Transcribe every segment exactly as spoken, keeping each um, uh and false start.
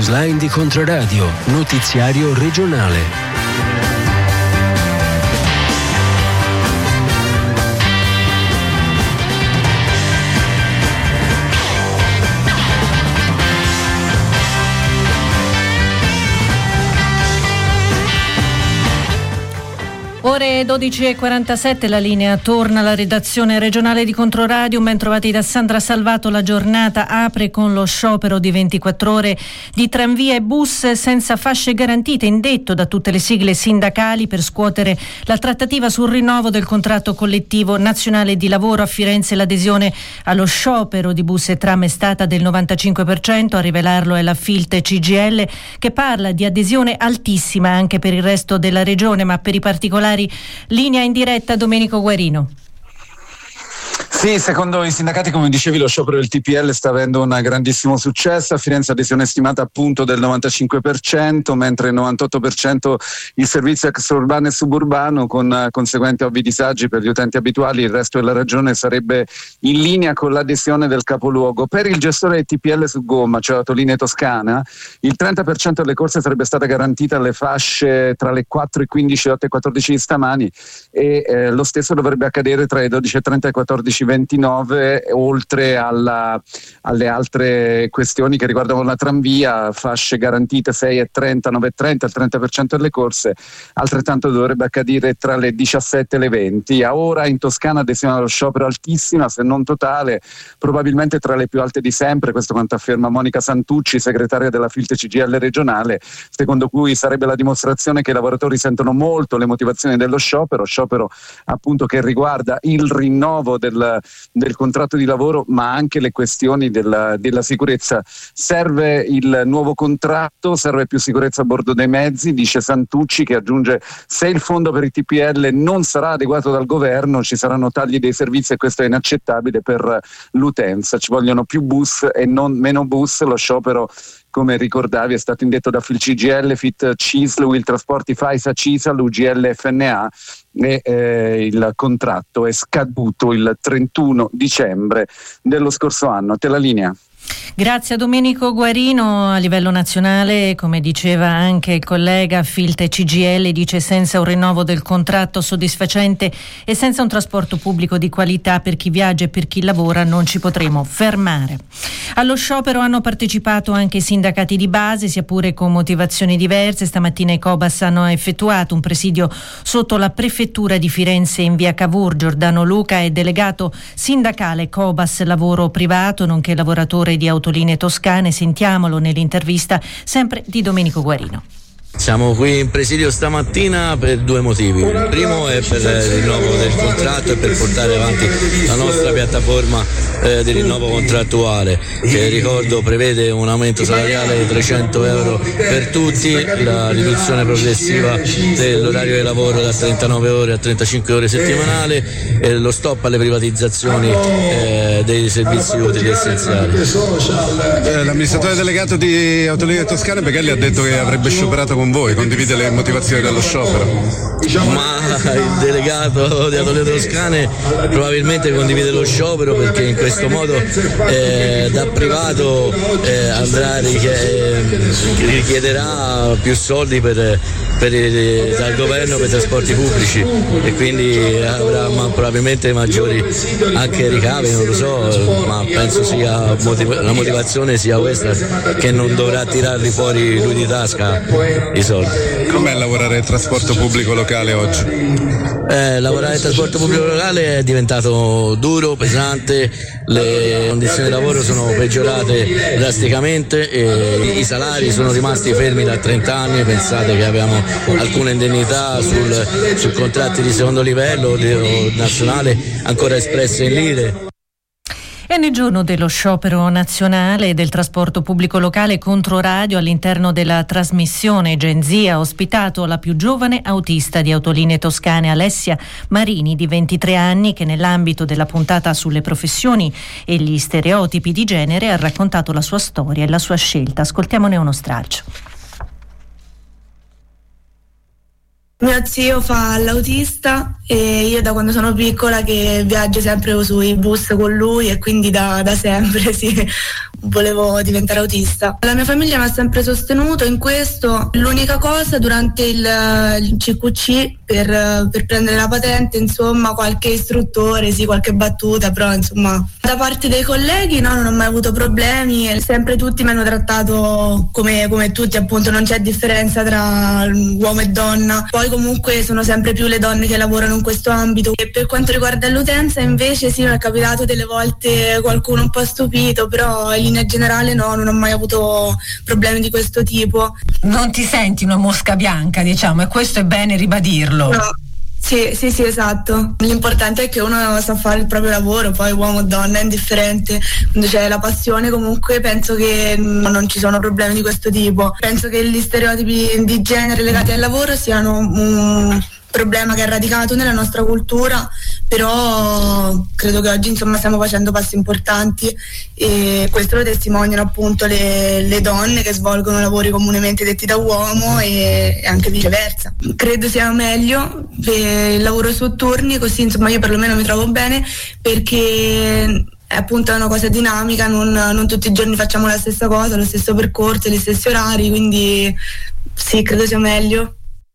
newsline di Controradio, notiziario regionale. Ore dodici e quarantasette, la linea torna alla redazione regionale di Controradio. Ben trovati da Sandra Salvato. La giornata apre con lo sciopero di ventiquattro ore di tranvia e bus senza fasce garantite, indetto da tutte le sigle sindacali per scuotere la trattativa sul rinnovo del contratto collettivo nazionale di lavoro. A Firenze l'adesione allo sciopero di bus e tram è stata del novantacinque per cento, a rivelarlo è la Filt C G I L, che parla di adesione altissima anche per il resto della regione, ma per i particolari linea in diretta Domenico Guarino. Sì, secondo i sindacati, come dicevi, lo sciopero del T P L sta avendo un grandissimo successo. A Firenze adesione stimata appunto del novantacinque per cento, mentre il novantotto per cento il servizio extraurbano e suburbano, con conseguenti ovvi disagi per gli utenti abituali. Il resto della regione sarebbe in linea con l'adesione del capoluogo. Per il gestore del T P L su gomma, cioè Autolinee Toscana, il trenta per cento delle corse sarebbe stata garantita alle fasce tra le quattro e quindici e le otto e quattordici di stamani, e eh, lo stesso dovrebbe accadere tra le dodici e trenta e quattordici e ventinove, oltre alla, alle altre questioni che riguardano la tranvia, fasce garantite sei e trenta, nove e trenta, il trenta per cento delle corse. Altrettanto dovrebbe accadere tra le diciassette e le venti. A ora in Toscana adesione allo sciopero altissima, se non totale, probabilmente tra le più alte di sempre, questo quanto afferma Monica Santucci, segretaria della Filt C G I L regionale, secondo cui sarebbe la dimostrazione che i lavoratori sentono molto le motivazioni dello sciopero, sciopero appunto che riguarda il rinnovo del del contratto di lavoro, ma anche le questioni della, della sicurezza. Serve il nuovo contratto, serve più sicurezza a bordo dei mezzi, dice Santucci, che aggiunge: se il fondo per i T P L non sarà adeguato dal governo ci saranno tagli dei servizi e questo è inaccettabile per l'utenza. Ci vogliono più bus e non meno bus. Lo sciopero, come ricordavi, è stato indetto da Fil C G I L, Fit C I S L, Will Trasporti, FAISA, CISAL, U G L, F N A, e eh, il contratto è scaduto il trentuno dicembre dello scorso anno. Te la linea. Grazie a Domenico Guarino. A livello nazionale, come diceva anche il collega, Filt C G I L dice: senza un rinnovo del contratto soddisfacente e senza un trasporto pubblico di qualità per chi viaggia e per chi lavora non ci potremo fermare. Allo sciopero hanno partecipato anche i sindacati di base, sia pure con motivazioni diverse. Stamattina i Cobas hanno effettuato un presidio sotto la prefettura di Firenze in via Cavour. Giordano Luca è delegato sindacale Cobas lavoro privato, nonché lavoratore di Autolinee Toscane. Sentiamolo nell'intervista sempre di Domenico Guarino. Siamo qui in presidio stamattina per due motivi. Il primo è per il rinnovo del contratto e per portare avanti la nostra piattaforma eh, di rinnovo contrattuale, che ricordo prevede un aumento salariale di trecento euro per tutti, la riduzione progressiva dell'orario di lavoro da trentanove ore a trentacinque ore settimanali e lo stop alle privatizzazioni eh, dei servizi utili essenziali. Eh, l'amministratore delegato di Autolinee Toscane Beghelli ha detto che avrebbe scioperato con voi, condivide le motivazioni dello sciopero? Ma il delegato di Autolinee Toscane probabilmente condivide lo sciopero perché in questo modo eh, da privato eh, andrà a richiederà più soldi per, per il, dal governo per i trasporti pubblici e quindi avrà ma, probabilmente maggiori anche ricavi, non lo so, ma penso sia motiv- la motivazione sia questa, che non dovrà tirarli fuori lui di tasca i soldi. Com'è lavorare nel trasporto pubblico locale oggi? Eh, lavorare nel trasporto pubblico locale è diventato duro, pesante, le condizioni di lavoro sono peggiorate drasticamente e i salari sono rimasti fermi da trenta anni. Pensate che abbiamo alcune indennità sul, su contratti di secondo livello di, nazionale ancora espresse in lire. E nel giorno dello sciopero nazionale del trasporto pubblico locale, Controradio, all'interno della trasmissione Gen Z, ha ospitato la più giovane autista di Autolinee Toscane, Alessia Marini, di ventitré anni, che nell'ambito della puntata sulle professioni e gli stereotipi di genere ha raccontato la sua storia e la sua scelta. Ascoltiamone uno stralcio. Mio zio fa l'autista e io da quando sono piccola che viaggio sempre sui bus con lui e quindi da, da sempre sì, volevo diventare autista. La mia famiglia mi ha sempre sostenuto in questo. L'unica cosa, durante il, il C Q C per, per prendere la patente, insomma, qualche istruttore, sì, qualche battuta, però insomma da parte dei colleghi no, non ho mai avuto problemi, sempre tutti mi hanno trattato come, come tutti, appunto non c'è differenza tra uomo e donna. Poi comunque sono sempre più le donne che lavorano in questo ambito. E per quanto riguarda l'utenza invece sì, mi è capitato delle volte qualcuno un po' stupito, però in linea generale no, non ho mai avuto problemi di questo tipo. Non ti senti una mosca bianca, diciamo, e questo è bene ribadirlo. No. Sì, sì, sì, esatto. L'importante è che uno sa fare il proprio lavoro, poi uomo o donna è indifferente. Quando c'è la passione comunque penso che non ci sono problemi di questo tipo. Penso che gli stereotipi di genere legati al lavoro siano un problema che è radicato nella nostra cultura, però credo che oggi insomma stiamo facendo passi importanti e questo lo testimoniano appunto le, le donne che svolgono lavori comunemente detti da uomo e, e anche viceversa. Credo sia meglio il lavoro su turni, così insomma io perlomeno mi trovo bene, perché è appunto una cosa dinamica, non, non tutti i giorni facciamo la stessa cosa, lo stesso percorso, gli stessi orari, quindi sì, credo sia meglio.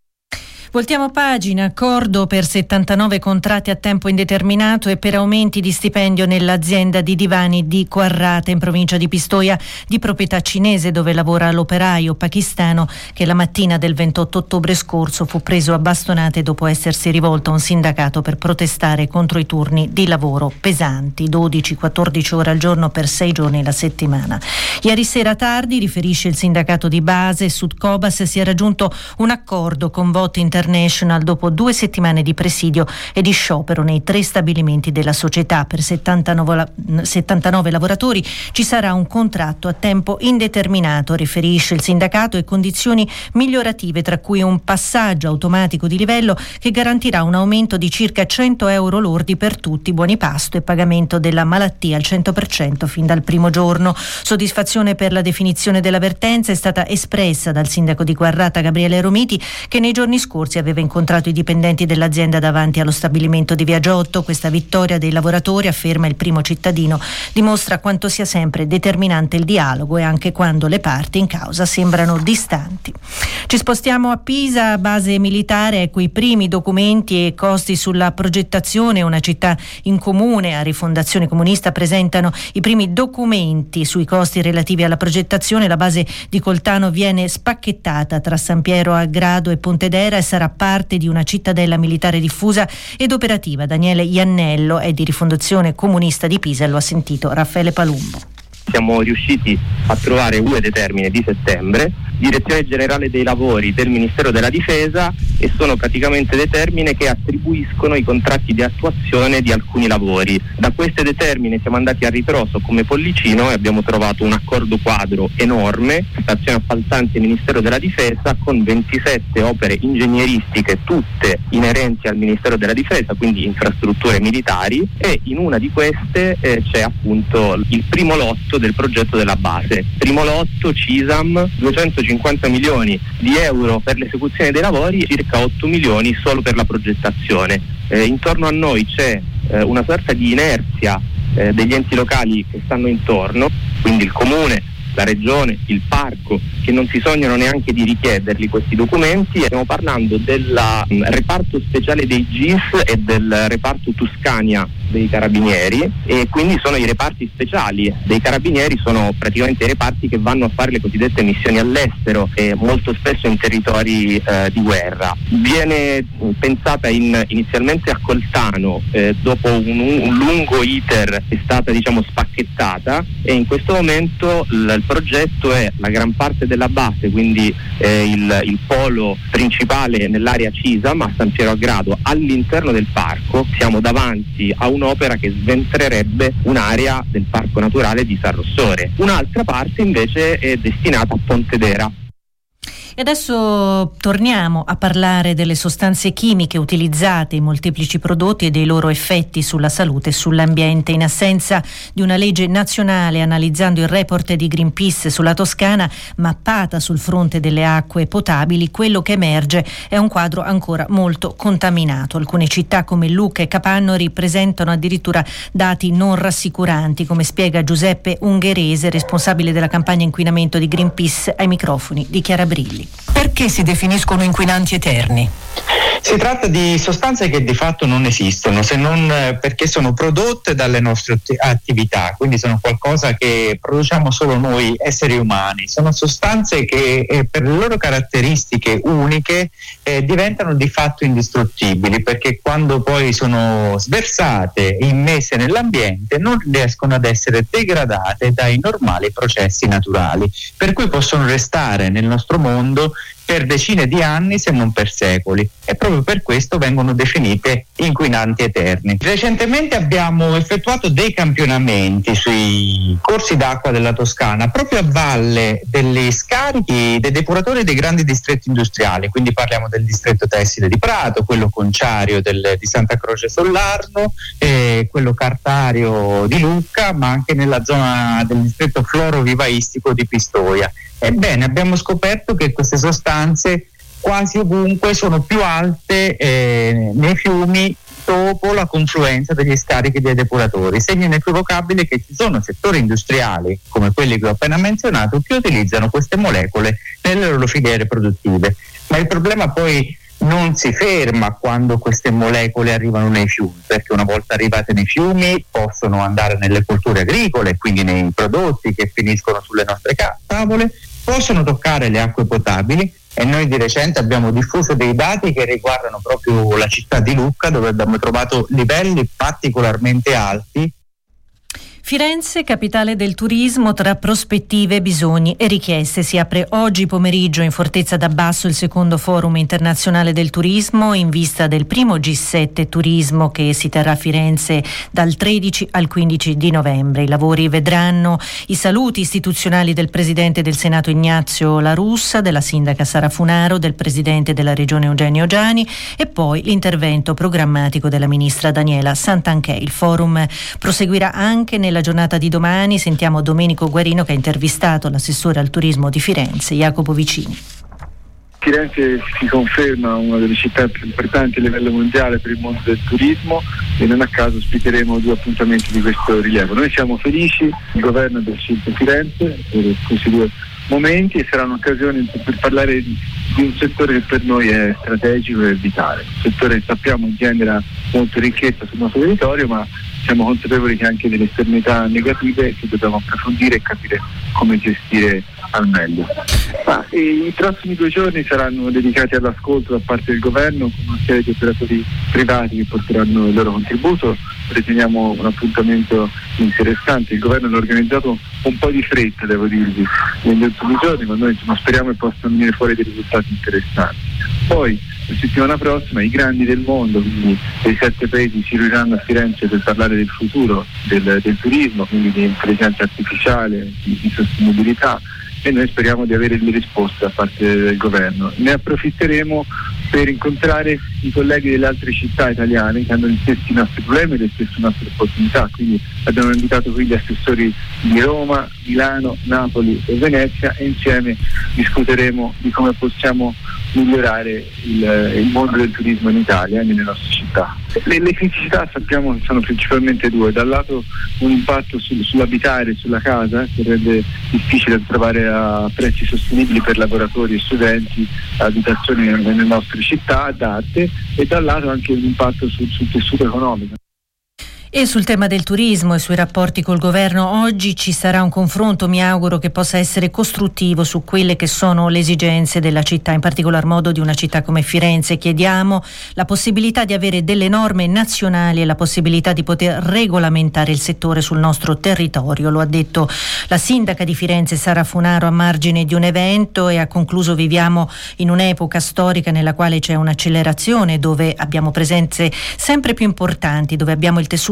Voltiamo pagina. Accordo per settantanove contratti a tempo indeterminato e per aumenti di stipendio nell'azienda di divani di Quarrata in provincia di Pistoia, di proprietà cinese, dove lavora l'operaio pakistano che la mattina del ventotto ottobre scorso fu preso a bastonate dopo essersi rivolto a un sindacato per protestare contro i turni di lavoro pesanti, dodici quattordici ore al giorno per sei giorni la settimana. Ieri sera tardi, riferisce il sindacato di base Sudcobas, si è raggiunto un accordo con Voto International dopo due settimane di presidio e di sciopero nei tre stabilimenti della società. Per settantanove, settantanove lavoratori ci sarà un contratto a tempo indeterminato, riferisce il sindacato, e condizioni migliorative, tra cui un passaggio automatico di livello che garantirà un aumento di circa cento euro lordi per tutti, buoni pasto e pagamento della malattia al cento per cento fin dal primo giorno. Soddisfazione per la definizione della vertenza è stata espressa dal sindaco di Quarrata Gabriele Romiti, che nei giorni scorsi aveva incontrato i dipendenti dell'azienda davanti allo stabilimento di Via Giotto. Questa vittoria dei lavoratori, afferma il primo cittadino, dimostra quanto sia sempre determinante il dialogo e anche quando le parti in causa sembrano distanti. Ci spostiamo a Pisa, base militare. Ecco i primi documenti e costi sulla progettazione. Una città in comune a Rifondazione Comunista presentano i primi documenti sui costi relativi alla progettazione. La base di Coltano viene spacchettata tra San Piero a Grado e Pontedera e sarà parte di una cittadella militare diffusa ed operativa. Daniele Iannello è di Rifondazione Comunista di Pisa e lo ha sentito Raffaele Palumbo. Siamo riusciti a trovare U E de termine di settembre, Direzione Generale dei Lavori del Ministero della Difesa, e sono praticamente determine che attribuiscono i contratti di attuazione di alcuni lavori. Da queste determine siamo andati a ritroso come pollicino e abbiamo trovato un accordo quadro enorme, stazione appaltante Ministero della Difesa, con ventisette opere ingegneristiche, tutte inerenti al Ministero della Difesa, quindi infrastrutture militari, e in una di queste eh, c'è appunto il primo lotto del progetto della base. Primo lotto C I S A M, duecentocinquanta milioni di euro per l'esecuzione dei lavori, circa otto milioni solo per la progettazione. Eh, intorno a noi c'è eh, una sorta di inerzia eh, degli enti locali che stanno intorno, quindi il comune, la regione, il parco, che non si sognano neanche di richiederli questi documenti. Stiamo parlando del um, reparto speciale dei G I S e del reparto Tuscania dei Carabinieri, e quindi sono i reparti speciali dei Carabinieri, sono praticamente i reparti che vanno a fare le cosiddette missioni all'estero e molto spesso in territori eh, di guerra. Viene pensata in, inizialmente a Coltano, eh, dopo un, un lungo iter è stata diciamo spacchettata, e in questo momento l- il progetto è la gran parte della base, quindi eh, il, il polo principale nell'area C I S A M a San Piero a Grado, all'interno del parco. Siamo davanti a un'opera che sventrerebbe un'area del parco naturale di San Rossore. Un'altra parte invece è destinata a Pontedera. E adesso torniamo a parlare delle sostanze chimiche utilizzate in molteplici prodotti e dei loro effetti sulla salute e sull'ambiente. In assenza di una legge nazionale, analizzando il report di Greenpeace sulla Toscana, mappata sul fronte delle acque potabili, quello che emerge è un quadro ancora molto contaminato. Alcune città come Lucca e Capannori presentano addirittura dati non rassicuranti, come spiega Giuseppe Ungherese, responsabile della campagna inquinamento di Greenpeace, ai microfoni di Chiara Brilli. Perché si definiscono inquinanti eterni? Si tratta di sostanze che di fatto non esistono, se non perché sono prodotte dalle nostre attività, quindi sono qualcosa che produciamo solo noi esseri umani. Sono sostanze che eh, per le loro caratteristiche uniche eh, diventano di fatto indistruttibili, perché quando poi sono sversate e immesse nell'ambiente non riescono ad essere degradate dai normali processi naturali, per cui possono restare nel nostro mondo per decine di anni, se non per secoli, e proprio per questo vengono definite inquinanti eterni. Recentemente abbiamo effettuato dei campionamenti sui corsi d'acqua della Toscana, proprio a valle degli scarichi dei depuratori dei grandi distretti industriali, quindi parliamo del distretto tessile di Prato, quello conciario del, di Santa Croce Sollarno, eh, quello cartario di Lucca, ma anche nella zona del distretto florovivaistico di Pistoia. Ebbene, abbiamo scoperto che queste sostanze quasi ovunque sono più alte eh, nei fiumi dopo la confluenza degli scarichi dei depuratori, segno inequivocabile che ci sono settori industriali, come quelli che ho appena menzionato, che utilizzano queste molecole nelle loro filiere produttive. Ma il problema poi non si ferma quando queste molecole arrivano nei fiumi, perché una volta arrivate nei fiumi possono andare nelle colture agricole, quindi nei prodotti che finiscono sulle nostre tavole, possono toccare le acque potabili, e noi di recente abbiamo diffuso dei dati che riguardano proprio la città di Lucca, dove abbiamo trovato livelli particolarmente alti. Firenze, capitale del turismo, tra prospettive, bisogni e richieste. Si apre oggi pomeriggio in Fortezza d'Abbasso il secondo forum internazionale del turismo in vista del primo G sette Turismo che si terrà a Firenze dal tredici al quindici di novembre. I lavori vedranno i saluti istituzionali del Presidente del Senato Ignazio La Russa, della Sindaca Sara Funaro, del Presidente della Regione Eugenio Giani e poi l'intervento programmatico della Ministra Daniela Santanchè. Il forum proseguirà anche nella giornata di domani. Sentiamo Domenico Guarino che ha intervistato l'assessore al turismo di Firenze, Jacopo Vicini. Firenze si conferma una delle città più importanti a livello mondiale per il mondo del turismo e non a caso ospiteremo due appuntamenti di questo rilievo. Noi siamo felici, il governo del scelto Firenze per questi due momenti, e sarà un'occasione per parlare di, di un settore che per noi è strategico e vitale, un settore che sappiamo genera molta ricchezza sul nostro territorio, ma siamo consapevoli che ha anche delle esternalità negative che dobbiamo approfondire e capire come gestire al meglio. Ma, e, i prossimi due giorni saranno dedicati all'ascolto da parte del governo con una serie di operatori privati che porteranno il loro contributo. Riteniamo un appuntamento interessante. Il governo l'ha organizzato un po' di fretta, devo dirvi, negli ultimi giorni, ma noi insomma, speriamo che possano venire fuori dei risultati interessanti. Poi la settimana prossima i grandi del mondo, quindi dei sette paesi, si riuniranno a Firenze per parlare del futuro del, del turismo, quindi di intelligenza artificiale, di, di sostenibilità, e noi speriamo di avere delle risposte da parte del governo. Ne approfitteremo per incontrare i colleghi delle altre città italiane che hanno gli stessi nostri problemi e le stesse nostre opportunità, quindi abbiamo invitato qui gli assessori di Roma, Milano, Napoli e Venezia, e insieme discuteremo di come possiamo migliorare il, il mondo del turismo in Italia e nelle nostre città. Le, le criticità sappiamo che sono principalmente due: da un lato un impatto sul, sull'abitare, sulla casa, che rende difficile trovare a prezzi sostenibili per lavoratori e studenti abitazioni nelle nostre città adatte, e dall'altro anche un impatto sul, sul tessuto economico. E sul tema del turismo e sui rapporti col governo oggi ci sarà un confronto, mi auguro che possa essere costruttivo su quelle che sono le esigenze della città, in particolar modo di una città come Firenze. Chiediamo la possibilità di avere delle norme nazionali e la possibilità di poter regolamentare il settore sul nostro territorio. Lo ha detto la sindaca di Firenze Sara Funaro a margine di un evento, e ha concluso: viviamo in un'epoca storica nella quale c'è un'accelerazione, dove abbiamo presenze sempre più importanti, dove abbiamo il tessuto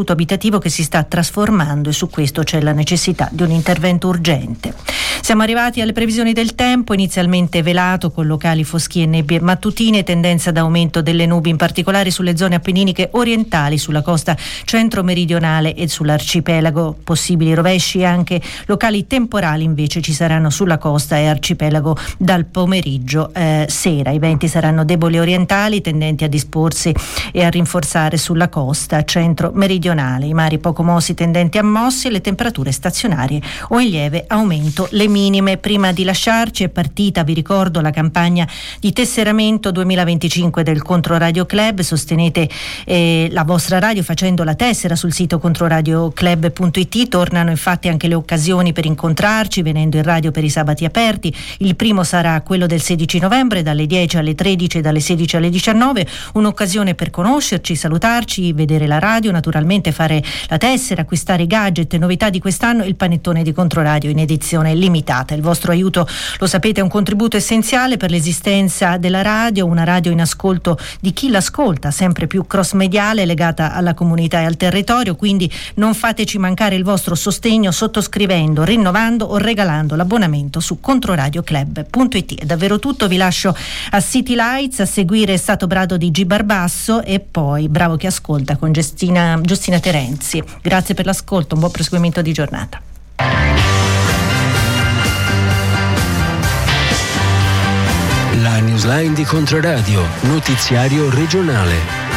tessuto abitativo che si sta trasformando e su questo c'è la necessità di un intervento urgente. Siamo arrivati alle previsioni del tempo, inizialmente velato con locali foschie e nebbie mattutine, tendenza d'aumento delle nubi in particolare sulle zone appenniniche orientali, sulla costa centro-meridionale e sull'arcipelago. Possibili rovesci e anche locali temporali invece ci saranno sulla costa e arcipelago dal pomeriggio eh, sera. I venti saranno deboli orientali, tendenti a disporsi e a rinforzare sulla costa centro-meridionale. I mari poco mossi tendenti a mossi e le temperature stazionarie o in lieve aumento. Le minime. Prima di lasciarci è partita, vi ricordo, la campagna di tesseramento duemilaventicinque del Controradio Club. Sostenete eh, la vostra radio facendo la tessera sul sito controradioclub punto it. Tornano infatti anche le occasioni per incontrarci venendo in radio per i sabati aperti. Il primo sarà quello del sedici novembre dalle dieci alle tredici e dalle sedici alle diciannove, un'occasione per conoscerci, salutarci, vedere la radio, naturalmente fare la tessera, acquistare i gadget. Novità di quest'anno, il panettone di Controradio in edizione limitata. Il vostro aiuto, lo sapete, è un contributo essenziale per l'esistenza della radio, una radio in ascolto di chi l'ascolta, sempre più cross-mediale, legata alla comunità e al territorio, quindi non fateci mancare il vostro sostegno sottoscrivendo, rinnovando o regalando l'abbonamento su controradioclub punto it. È davvero tutto, vi lascio a City Lights, a seguire Stato Brado di G Barbasso e poi Bravo chi ascolta con Giustina, Giustina Terenzi. Grazie per l'ascolto, un buon proseguimento di giornata. La Newsline di Controradio, notiziario regionale.